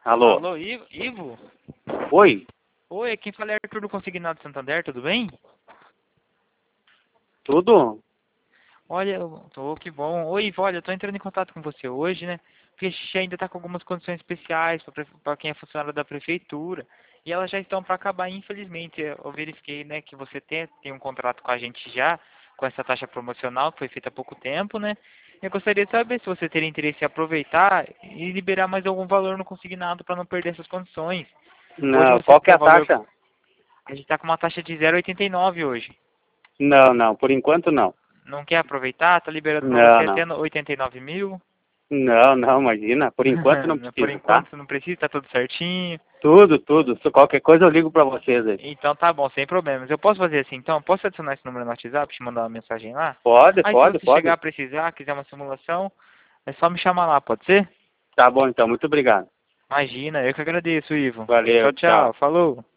Alô? Alô, Ivo? Oi? Oi, quem fala é Arthur do Consignado Santander, tudo bem? Tudo? Olha, que bom. Oi, Ivo, olha, eu tô entrando em contato com você hoje, né? Porque a gente ainda tá com algumas condições especiais para quem é funcionário da prefeitura. E elas já estão para acabar, infelizmente. Eu verifiquei, né, que você tem um contrato com a gente já, com essa taxa promocional que foi feita há pouco tempo, né? Eu gostaria de saber se você teria interesse em aproveitar e liberar mais algum valor no consignado para não perder essas condições. Hoje Não, você qual que é tem o a valor. taxa? A gente tá com uma taxa de 0,89 hoje. Não, por enquanto não. Não quer aproveitar? Tá liberando para Não, você não. até 89 mil. Não, imagina. Por enquanto não Por precisa, tá? enquanto você não precisa, tá tudo certinho. Tudo. Se qualquer coisa eu ligo pra vocês aí. Então tá bom, sem problemas. Eu posso fazer assim então? Posso adicionar esse número no WhatsApp, te mandar uma mensagem lá? Pode, Aí se pode, você chegar pode. a precisar, quiser uma simulação, é só me chamar lá, pode ser? Tá bom então, muito obrigado. Imagina, eu que agradeço, Ivo. Valeu, Tchau, tchau. tchau. Falou.